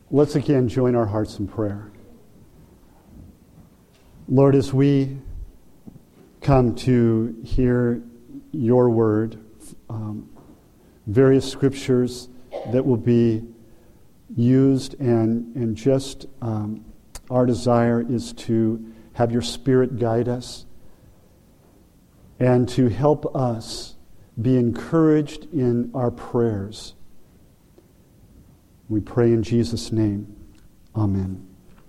Let's again join our hearts in prayer. Lord, as we come to hear your word, various scriptures that will be used, and just our desire is to have your Spirit guide us and to help us be encouraged in our prayers. We pray in Jesus' name. Amen.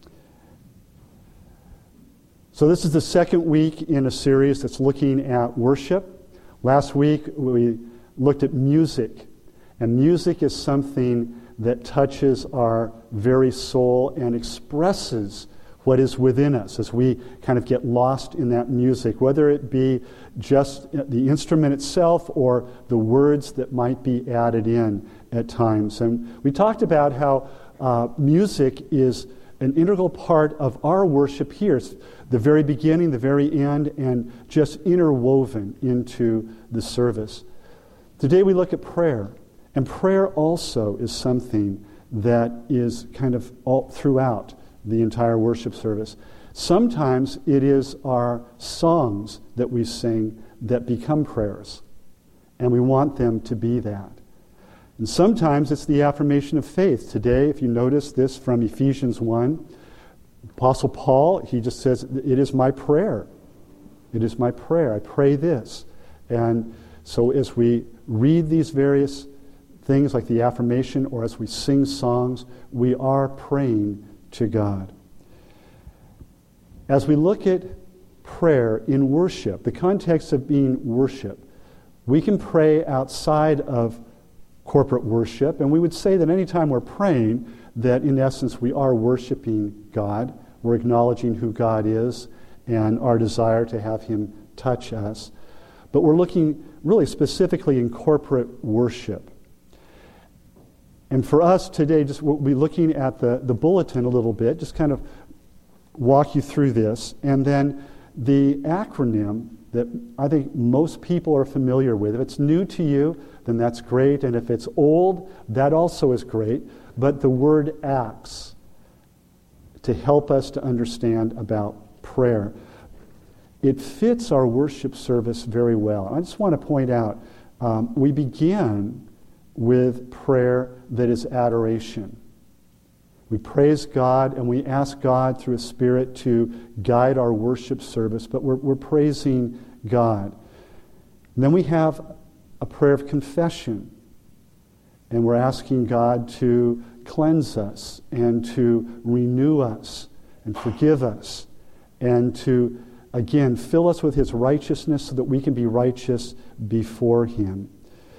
So this is the second week in a series that's looking at worship. Last week we looked at music. And music is something that touches our very soul and expresses what is within us as we kind of get lost in that music, whether it be just the instrument itself or the words that might be added in at times. And we talked about how music is an integral part of our worship here. It's the very beginning, the very end, and just interwoven into the service. Today we look at prayer. And prayer also is something that is kind of all throughout the entire worship service. Sometimes it is our songs that we sing that become prayers. And we want them to be that. And sometimes it's the affirmation of faith. Today, if you notice this from Ephesians 1, Apostle Paul, he just says, it is my prayer. It is my prayer. I pray this. And so as we read these various things like the affirmation, or as we sing songs, we are praying to God. As we look at prayer in worship, the context of being worship, we can pray outside of corporate worship, and we would say that anytime we're praying, that in essence we are worshiping God. We're acknowledging who God is and our desire to have Him touch us. But we're looking really specifically in corporate worship. And for us today, just we'll be looking at the bulletin a little bit, just kind of walk you through this. And then the acronym that I think most people are familiar with. If it's new to you, then that's great. And if it's old, that also is great. But the word ACTS, to help us to understand about prayer. It fits our worship service very well. I just want to point out, we begin with prayer that is adoration. We praise God and we ask God through His Spirit to guide our worship service, but we're praising God. And then we have a prayer of confession, and we're asking God to cleanse us and to renew us and forgive us and to, again, fill us with His righteousness so that we can be righteous before Him.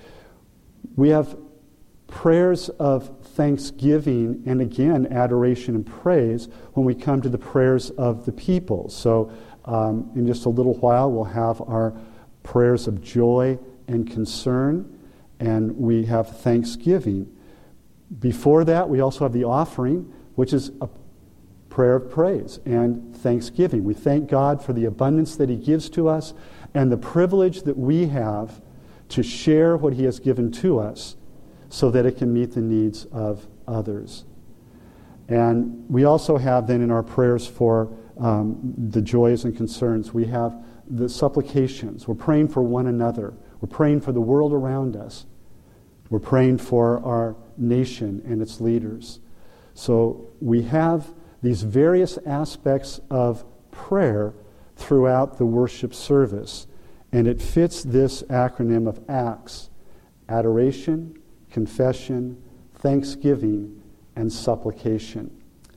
We have prayers of thanksgiving and, again, adoration and praise when we come to the prayers of the people. So in just a little while, we'll have our prayers of joy and concern, and we have thanksgiving. Before that, we also have the offering, which is a prayer of praise and thanksgiving. We thank God for the abundance that He gives to us and the privilege that we have to share what He has given to us so that it can meet the needs of others. And we also have then in our prayers for the joys and concerns, we have the supplications. We're praying for one another. We're praying for the world around us. We're praying for our nation and its leaders. So we have these various aspects of prayer throughout the worship service. And it fits this acronym of ACTS: adoration, confession, thanksgiving, and supplication.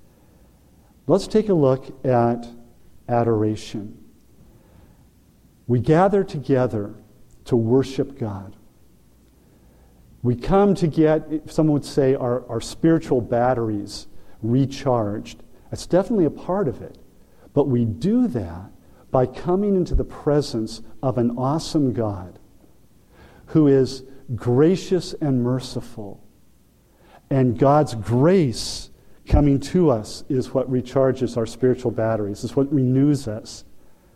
Let's take a look at adoration. We gather together to worship God. We come to get, someone would say, our spiritual batteries recharged. That's definitely a part of it. But we do that by coming into the presence of an awesome God who is gracious and merciful. And God's grace coming to us is what recharges our spiritual batteries, is what renews us.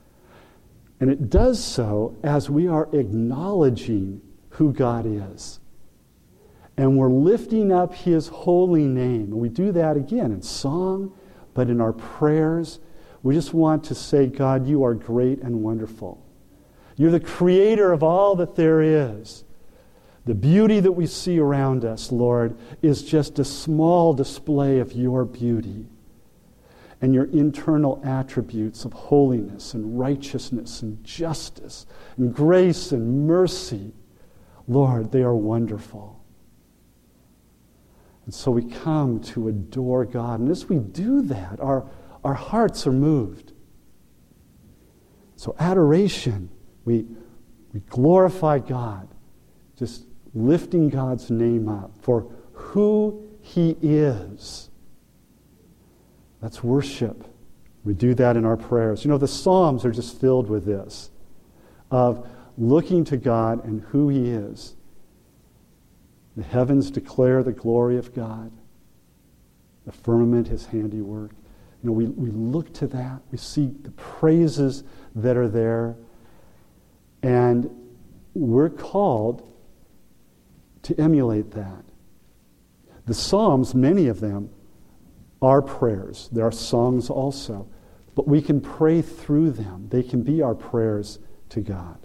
And it does so as we are acknowledging who God is. And we're lifting up His holy name. And we do that again in song, but in our prayers. We just want to say, God, you are great and wonderful. You're the creator of all that there is. The beauty that we see around us, Lord, is just a small display of your beauty and your internal attributes of holiness and righteousness and justice and grace and mercy. Lord, they are wonderful. And so we come to adore God. And as we do that, our hearts are moved. So adoration, we glorify God, just lifting God's name up for who He is. That's worship. We do that in our prayers. You know, the Psalms are just filled with this, of looking to God and who He is. The heavens declare the glory of God. The firmament His handiwork. You know, we look to that. We see the praises that are there. And we're called to emulate that. The Psalms, many of them, are prayers. There are songs also. But we can pray through them. They can be our prayers to God.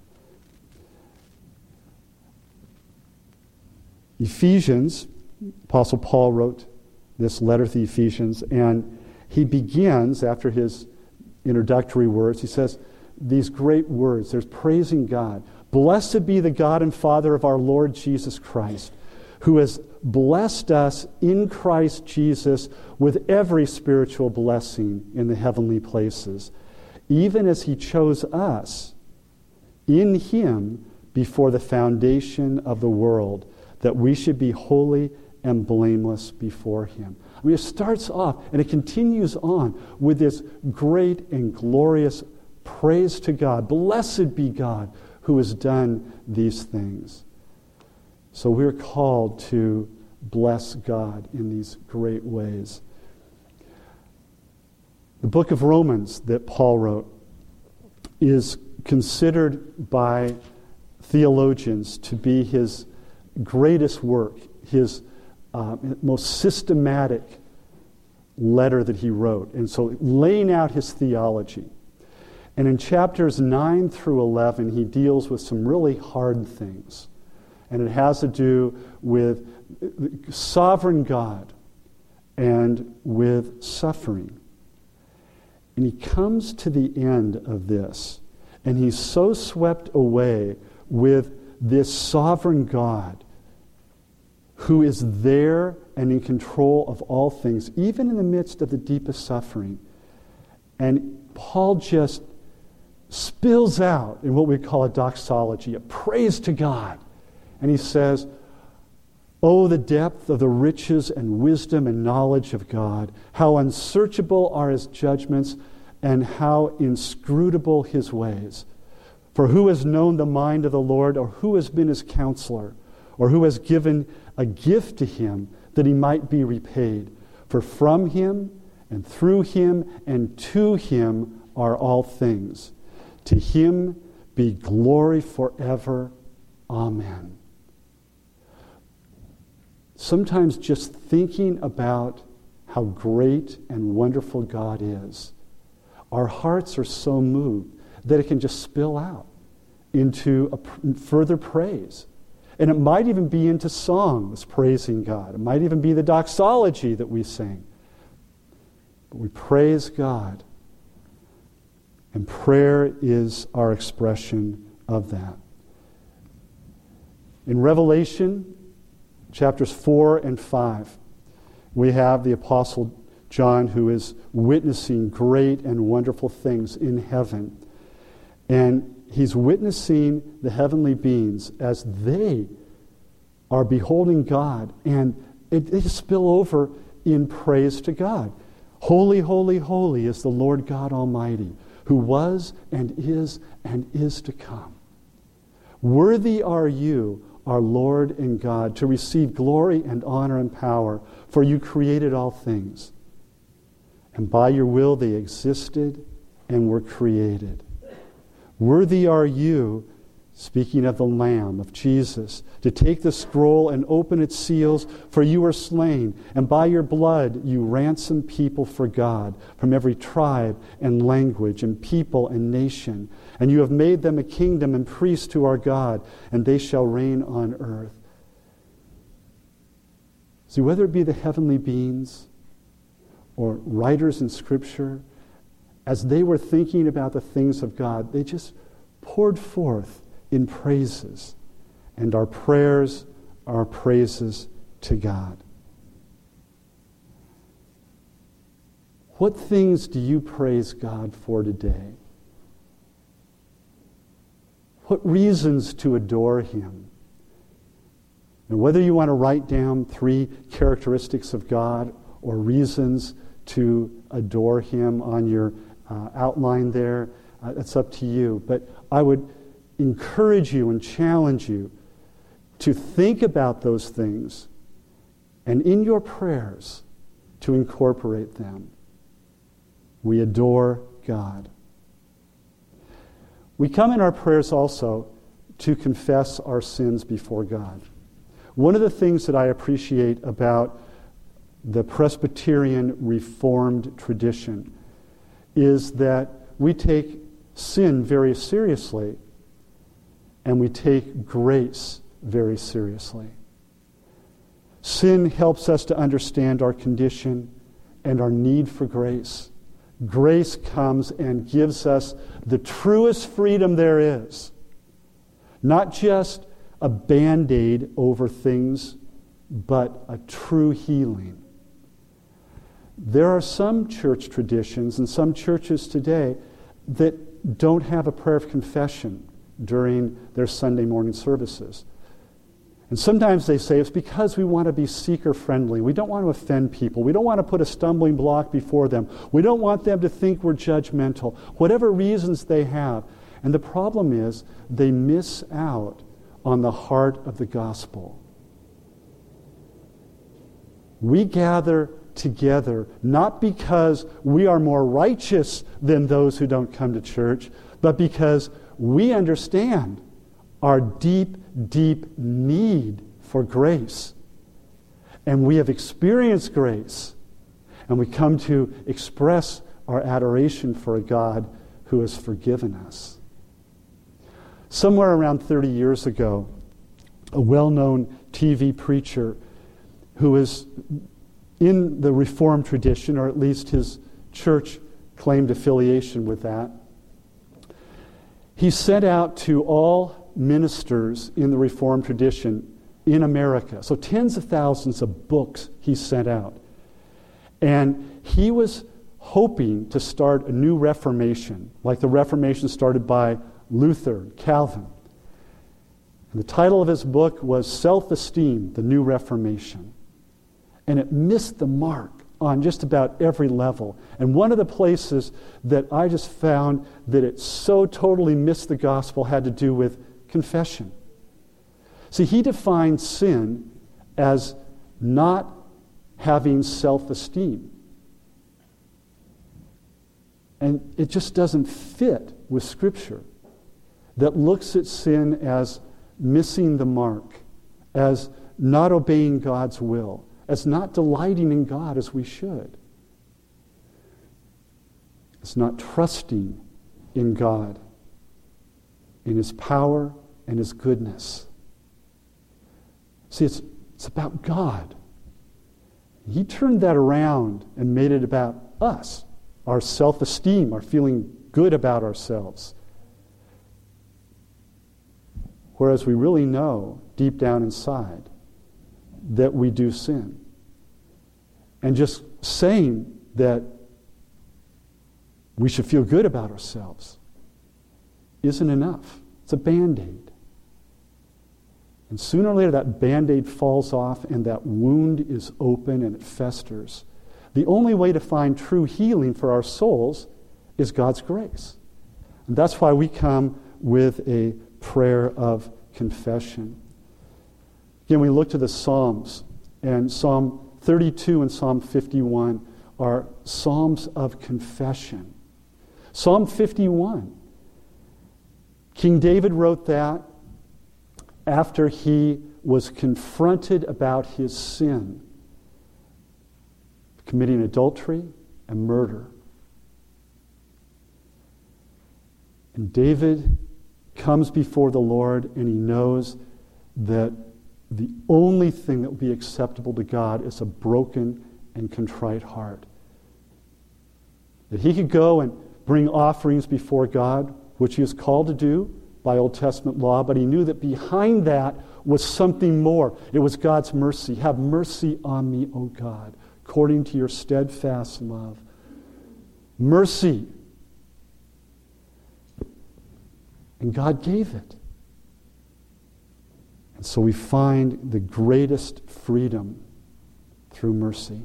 Ephesians, Apostle Paul wrote this letter to the Ephesians, and he begins, after his introductory words, he says these great words. There's praising God. Blessed be the God and Father of our Lord Jesus Christ, who has blessed us in Christ Jesus with every spiritual blessing in the heavenly places, even as He chose us in Him before the foundation of the world, that we should be holy and blameless before Him. I mean, it starts off and it continues on with this great and glorious praise to God. Blessed be God who has done these things. So we're called to bless God in these great ways. The book of Romans that Paul wrote is considered by theologians to be his greatest work, his most systematic letter that he wrote. And so laying out his theology. And in chapters 9 through 11, he deals with some really hard things. And it has to do with sovereign God and with suffering. And he comes to the end of this, and he's so swept away with this sovereign God who is there and in control of all things, even in the midst of the deepest suffering. And Paul just spills out in what we call a doxology, a praise to God. And he says, "Oh, the depth of the riches and wisdom and knowledge of God! How unsearchable are His judgments and how inscrutable His ways! For who has known the mind of the Lord, or who has been His counselor, or who has given a gift to Him that He might be repaid? For from Him and through Him and to Him are all things. To Him be glory forever. Amen." Sometimes just thinking about how great and wonderful God is, our hearts are so moved that it can just spill out into a further praise. And it might even be into songs praising God. It might even be the doxology that we sing. But we praise God. And prayer is our expression of that. In Revelation, chapters 4 and 5, we have the Apostle John who is witnessing great and wonderful things in heaven. And he's witnessing the heavenly beings as they are beholding God. And they spill over in praise to God. Holy, holy, holy is the Lord God Almighty, who was and is to come. Worthy are you, our Lord and God, to receive glory and honor and power, for you created all things. And by your will they existed and were created. Worthy are you speaking of the Lamb, of Jesus, to take the scroll and open its seals, for you were slain, and by your blood you ransomed people for God from every tribe and language and people and nation. And you have made them a kingdom and priests to our God, and they shall reign on earth. See, whether it be the heavenly beings or writers in Scripture, as they were thinking about the things of God, they just poured forth in praises. And our prayers are praises to God. What things do you praise God for today? What reasons to adore Him? And whether you want to write down 3 characteristics of God or reasons to adore Him on your outline there, it's up to you. But I would encourage you and challenge you to think about those things and in your prayers to incorporate them. We adore God. We come in our prayers also to confess our sins before God. One of the things that I appreciate about the Presbyterian Reformed tradition is that we take sin very seriously, and we take grace very seriously. Sin helps us to understand our condition and our need for grace. Grace comes and gives us the truest freedom there is. Not just a Band-Aid over things, but a true healing. There are some church traditions and some churches today that don't have a prayer of confession during their Sunday morning services. And sometimes they say it's because we want to be seeker-friendly. We don't want to offend people. We don't want to put a stumbling block before them. We don't want them to think we're judgmental. Whatever reasons they have. And the problem is they miss out on the heart of the gospel. We gather together not because we are more righteous than those who don't come to church, but because we understand our deep, deep need for grace. And we have experienced grace. And we come to express our adoration for a God who has forgiven us. Somewhere around 30 years ago, a well-known TV preacher who is in the Reformed tradition, or at least his church claimed affiliation with that, he sent out to all ministers in the Reformed tradition in America. So tens of thousands of books he sent out. And he was hoping to start a new Reformation, like the Reformation started by Luther, Calvin. And the title of his book was Self-Esteem, the New Reformation. And it missed the mark on just about every level. And one of the places that I just found that it so totally missed the gospel had to do with confession. See, he defined sin as not having self-esteem. And it just doesn't fit with Scripture that looks at sin as missing the mark, as not obeying God's will, as not delighting in God as we should. It's not trusting in God, in His power and His goodness. See, it's about God. He turned that around and made it about us, our self-esteem, our feeling good about ourselves. Whereas we really know deep down inside that we do sin. And just saying that we should feel good about ourselves isn't enough. It's a Band-Aid. And sooner or later that Band-Aid falls off and that wound is open and it festers. The only way to find true healing for our souls is God's grace. And that's why we come with a prayer of confession. Again, we look to the Psalms, and Psalm 32 and Psalm 51 are psalms of confession. Psalm 51 King David wrote that after he was confronted about his sin, committing adultery and murder. And David comes before the Lord, and he knows that the only thing that will be acceptable to God is a broken and contrite heart. That he could go and bring offerings before God, which he is called to do by Old Testament law, but he knew that behind that was something more. It was God's mercy. Have mercy on me, O God, according to your steadfast love. Mercy. And God gave it. And so we find the greatest freedom through mercy.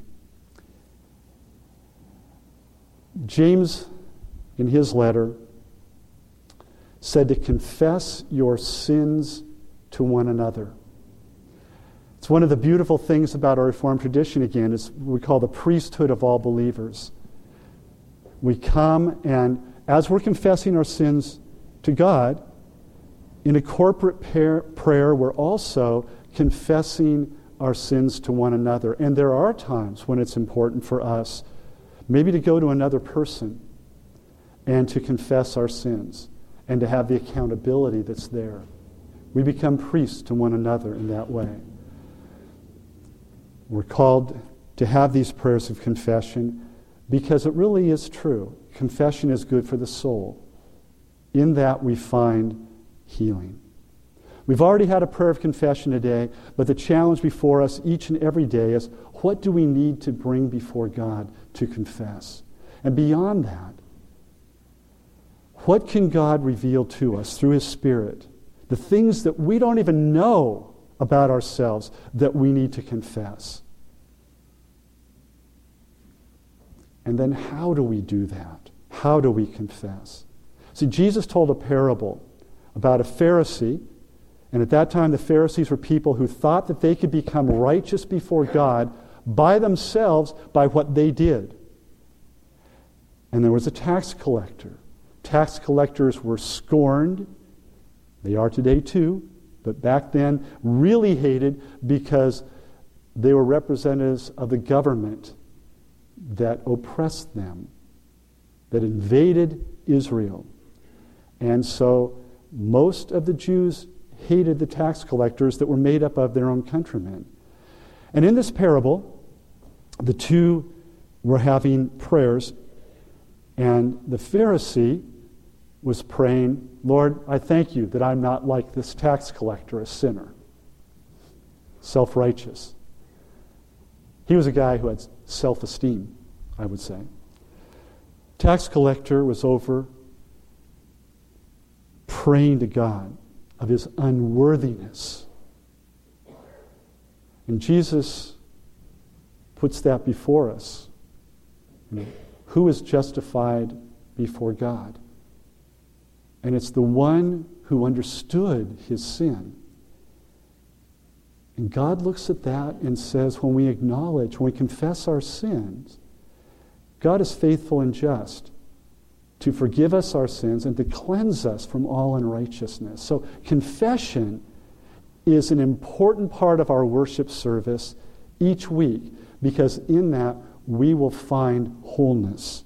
James, in his letter, said to confess your sins to one another. It's one of the beautiful things about our Reformed tradition, again, is what we call the priesthood of all believers. We come, and as we're confessing our sins to God, in a corporate prayer, we're also confessing our sins to one another. And there are times when it's important for us maybe to go to another person and to confess our sins and to have the accountability that's there. We become priests to one another in that way. We're called to have these prayers of confession because it really is true. Confession is good for the soul. In that we find healing. We've already had a prayer of confession today, but the challenge before us each and every day is, what do we need to bring before God to confess? And beyond that, what can God reveal to us through His Spirit? The things that we don't even know about ourselves that we need to confess. And then how do we do that? How do we confess? See, Jesus told a parable about a Pharisee, and at that time the Pharisees were people who thought that they could become righteous before God by themselves by what they did. And there was a tax collector. Tax collectors were scorned. They are today too, but back then really hated because they were representatives of the government that oppressed them, that invaded Israel. And so most of the Jews hated the tax collectors that were made up of their own countrymen. And in this parable, the two were having prayers, and the Pharisee was praying, Lord, I thank you that I'm not like this tax collector, a sinner, self-righteous. He was a guy who had self-esteem, I would say. Tax collector was over praying to God of his unworthiness. And Jesus puts that before us. Who is justified before God? And it's the one who understood his sin. And God looks at that and says, when we confess our sins, God is faithful and just to forgive us our sins and to cleanse us from all unrighteousness. So confession is an important part of our worship service each week, because in that we will find wholeness.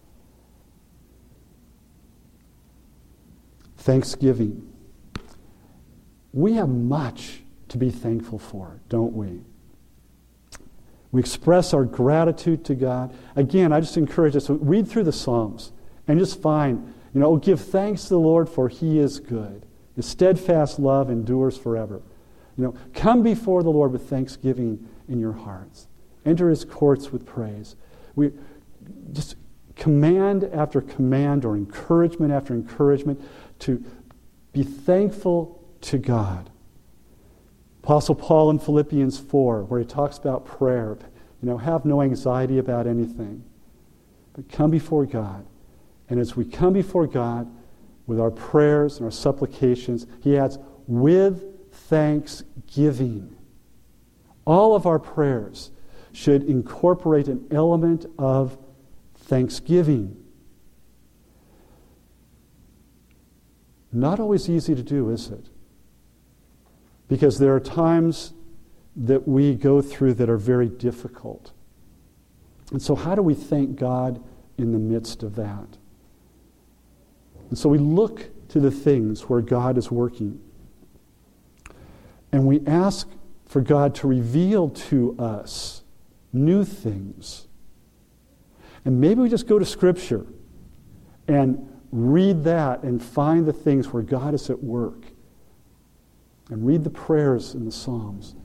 Thanksgiving. We have much to be thankful for, don't we? We express our gratitude to God. Again, I just encourage us to read through the Psalms and just find, give thanks to the Lord, for He is good. His steadfast love endures forever. Come before the Lord with thanksgiving in your hearts. Enter His courts with praise. We just command after command, or encouragement after encouragement, to be thankful to God. Apostle Paul in Philippians 4, where he talks about prayer, have no anxiety about anything, but come before God. And as we come before God with our prayers and our supplications, he adds, with thanksgiving. All of our prayers should incorporate an element of thanksgiving. Not always easy to do, is it? Because there are times that we go through that are very difficult. And so how do we thank God in the midst of that? And so we look to the things where God is working. And we ask for God to reveal to us new things. And maybe we just go to Scripture and read that and find the things where God is at work. And read the prayers in the Psalms.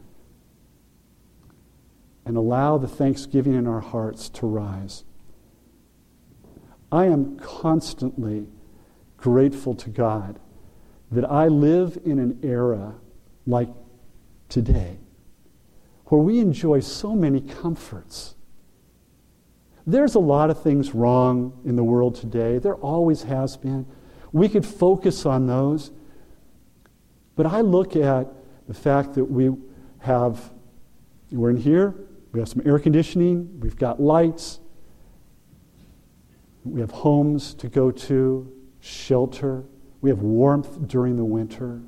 And allow the thanksgiving in our hearts to rise. I am constantly grateful to God that I live in an era like today where we enjoy so many comforts. There's a lot of things wrong in the world today. There always has been. We could focus on those. But I look at the fact that we're in here, we have some air conditioning, we've got lights, we have homes to go to, shelter, we have warmth during the winter,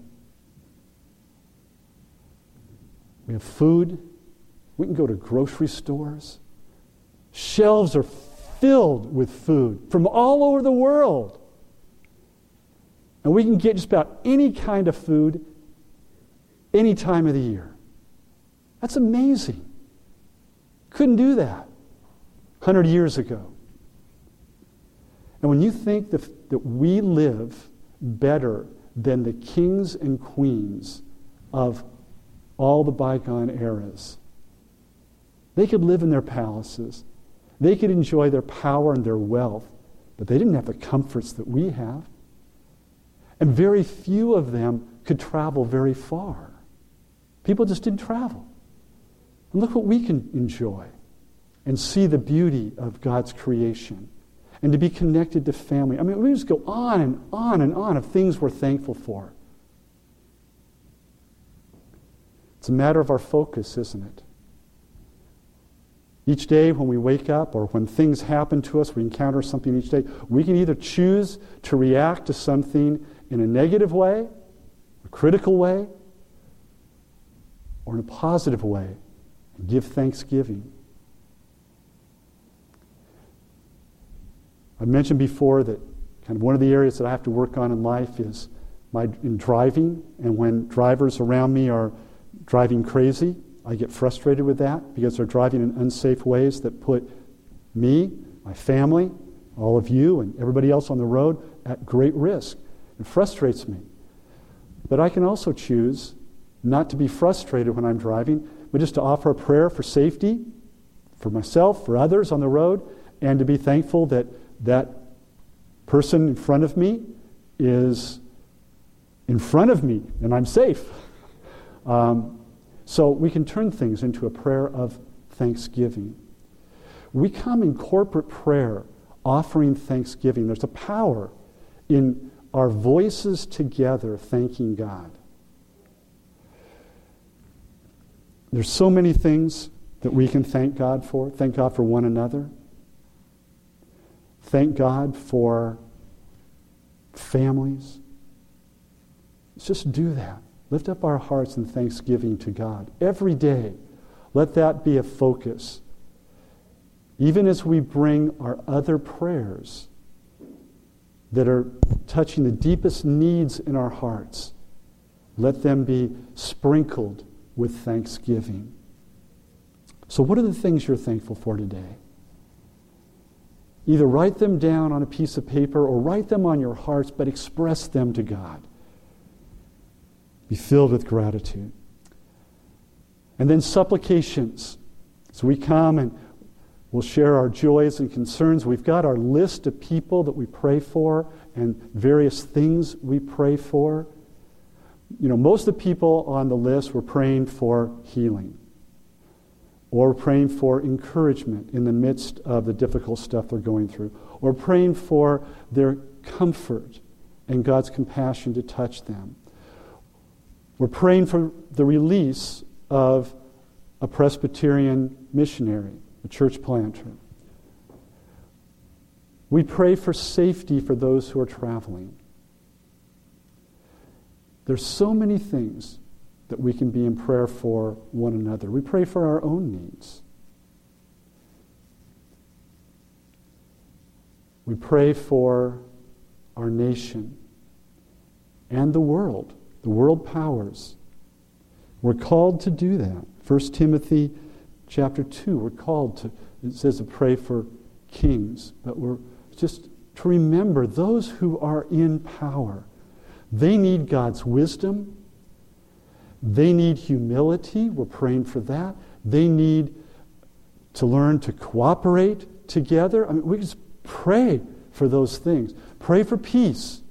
we have food, we can go to grocery stores. Shelves are filled with food from all over the world. And we can get just about any kind of food any time of the year. That's amazing. Couldn't do that 100 years ago. And when you think that we live better than the kings and queens of all the bygone eras, they could live in their palaces. They could enjoy their power and their wealth, but they didn't have the comforts that we have. And very few of them could travel very far. People just didn't travel. And look what we can enjoy and see the beauty of God's creation and to be connected to family. I mean, we just go on and on and on of things we're thankful for. It's a matter of our focus, isn't it? Each day when we wake up or when things happen to us, we encounter something each day, we can either choose to react to something in a negative way, a critical way, or in a positive way, and give thanksgiving. I mentioned before that kind of one of the areas that I have to work on in life is in driving, and when drivers around me are driving crazy, I get frustrated with that because they're driving in unsafe ways that put me, my family, all of you, and everybody else on the road at great risk. It frustrates me. But I can also choose not to be frustrated when I'm driving, but just to offer a prayer for safety, for myself, for others on the road, and to be thankful that that person in front of me is in front of me and I'm safe. So we can turn things into a prayer of thanksgiving. We come in corporate prayer offering thanksgiving. There's a power in our voices together thanking God. There's so many things that we can thank God for. Thank God for one another. Thank God for families. Let's just do that. Lift up our hearts in thanksgiving to God. Every day, let that be a focus. Even as we bring our other prayers that are touching the deepest needs in our hearts, let them be sprinkled with thanksgiving. So what are the things you're thankful for today? Either write them down on a piece of paper or write them on your hearts, but express them to God. Be filled with gratitude. And then supplications. So we come and we'll share our joys and concerns. We've got our list of people that we pray for and various things we pray for. You know, most of the people on the list were praying for healing or praying for encouragement in the midst of the difficult stuff they're going through, or praying for their comfort and God's compassion to touch them. We're praying for the release of a Presbyterian missionary, a church planter. We pray for safety for those who are traveling. There's so many things that we can be in prayer for one another. We pray for our own needs. We pray for our nation and the world powers. We're called to do that. 1 Timothy chapter 2, we're called to, it says to pray for kings, but we're just to remember those who are in power. They need God's wisdom. They need humility. We're praying for that. They need to learn to cooperate together. I mean, we just pray for those things. Pray for peace.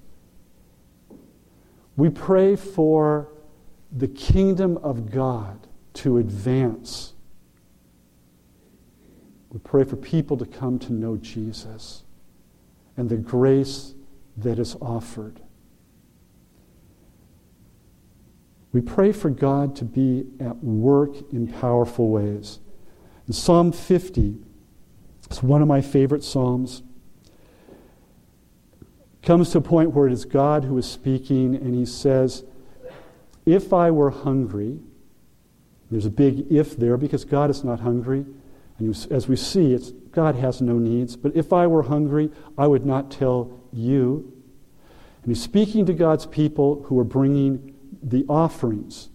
We pray for the kingdom of God to advance. We pray for people to come to know Jesus and the grace that is offered. We pray for God to be at work in powerful ways. In Psalm 50, it's one of my favorite psalms, comes to a point where it is God who is speaking, and he says, if I were hungry, there's a big if there because God is not hungry. And as we see, God has no needs. But if I were hungry, I would not tell you. And he's speaking to God's people who are bringing the offerings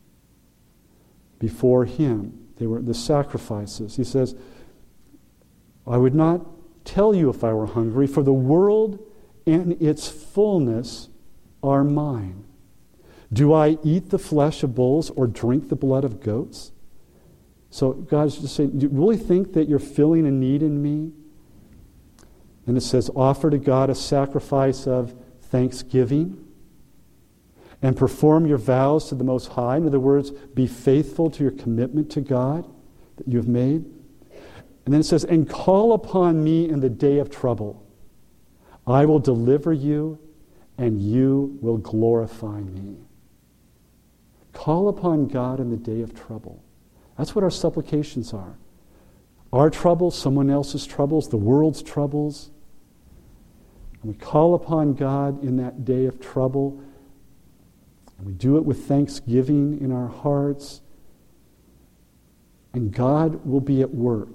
before him. They were the sacrifices. He says, I would not tell you if I were hungry, for the world and its fullness are mine. Do I eat the flesh of bulls or drink the blood of goats? So God's just saying, do you really think that you're filling a need in me? And it says, offer to God a sacrifice of thanksgiving and perform your vows to the Most High. In other words, be faithful to your commitment to God that you have made. And then it says, and call upon me in the day of trouble. I will deliver you, and you will glorify me. Call upon God in the day of trouble. That's what our supplications are. Our troubles, someone else's troubles, the world's troubles. And we call upon God in that day of trouble. And we do it with thanksgiving in our hearts. And God will be at work.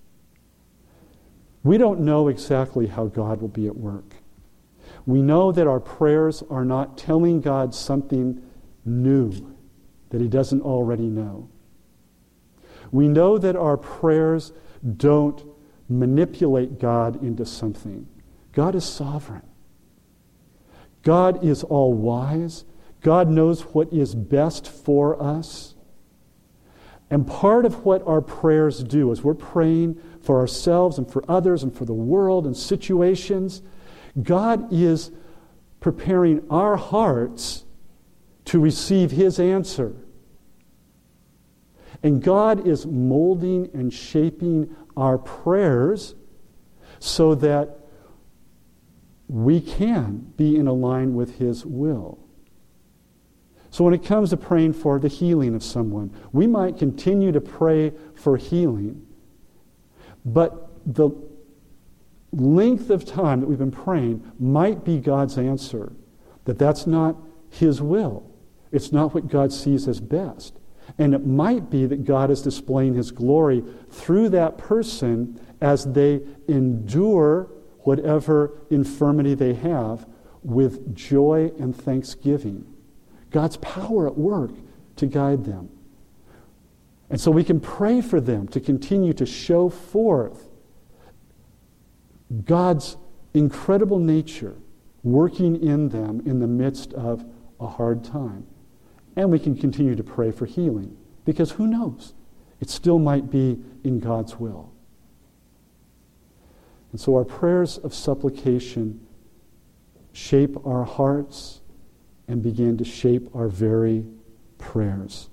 We don't know exactly how God will be at work. We know that our prayers are not telling God something new that he doesn't already know. We know that our prayers don't manipulate God into something. God is sovereign. God is all-wise. God knows what is best for us. And part of what our prayers do is we're praying for ourselves and for others and for the world and situations. God is preparing our hearts to receive his answer. And God is molding and shaping our prayers so that we can be in line with his will. So when it comes to praying for the healing of someone, we might continue to pray for healing, but the length of time that we've been praying might be God's answer, that's not his will. It's not what God sees as best. And it might be that God is displaying his glory through that person as they endure whatever infirmity they have with joy and thanksgiving. God's power at work to guide them. And so we can pray for them to continue to show forth God's incredible nature working in them in the midst of a hard time. And we can continue to pray for healing, because who knows? It still might be in God's will. And so our prayers of supplication shape our hearts and begin to shape our very prayers.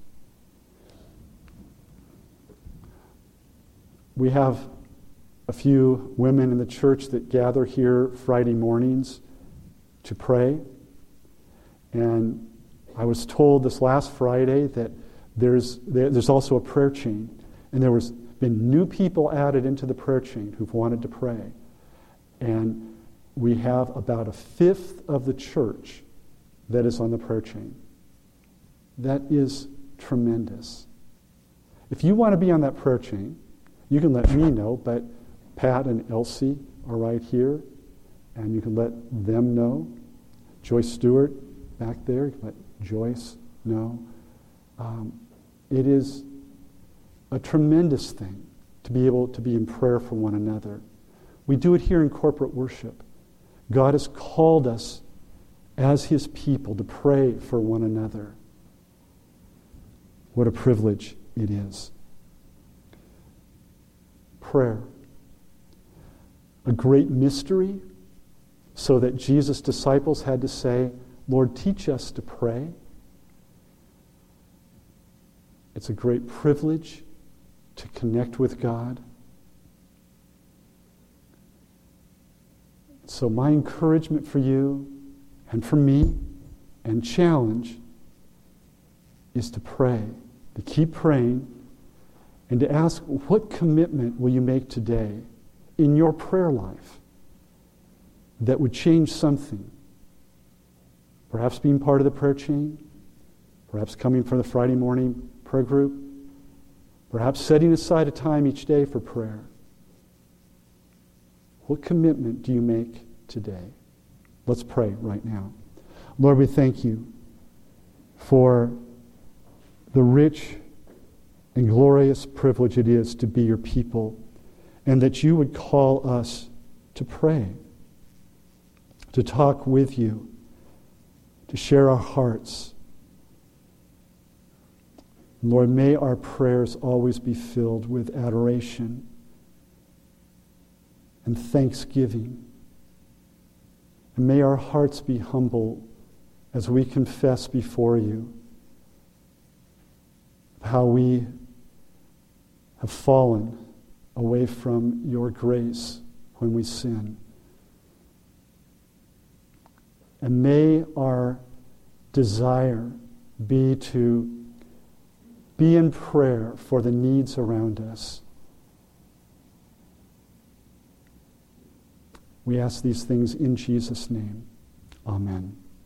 We have a few women in the church that gather here Friday mornings to pray. And I was told this last Friday that there's also a prayer chain. And there was been new people added into the prayer chain who've wanted to pray. And we have about a fifth of the church that is on the prayer chain. That is tremendous. If you want to be on that prayer chain, you can let me know, but Pat and Elsie are right here, and you can let them know. Joyce Stewart back there, you can let Joyce know. It is a tremendous thing to be able to be in prayer for one another. We do it here in corporate worship. God has called us as His people to pray for one another. What a privilege it is. Prayer. A great mystery, so that Jesus' disciples had to say, Lord, teach us to pray. It's a great privilege to connect with God. So my encouragement for you and for me and challenge is to pray, to keep praying, and to ask, what commitment will you make today in your prayer life that would change something? Perhaps being part of the prayer chain, perhaps coming from the Friday morning prayer group, perhaps setting aside a time each day for prayer. What commitment do you make today? Let's pray right now. Lord, we thank you for the rich and glorious privilege it is to be your people, and that you would call us to pray, to talk with you, to share our hearts. Lord, may our prayers always be filled with adoration and thanksgiving. And may our hearts be humble as we confess before you how we have fallen away from your grace when we sin. And may our desire be to be in prayer for the needs around us. We ask these things in Jesus' name. Amen.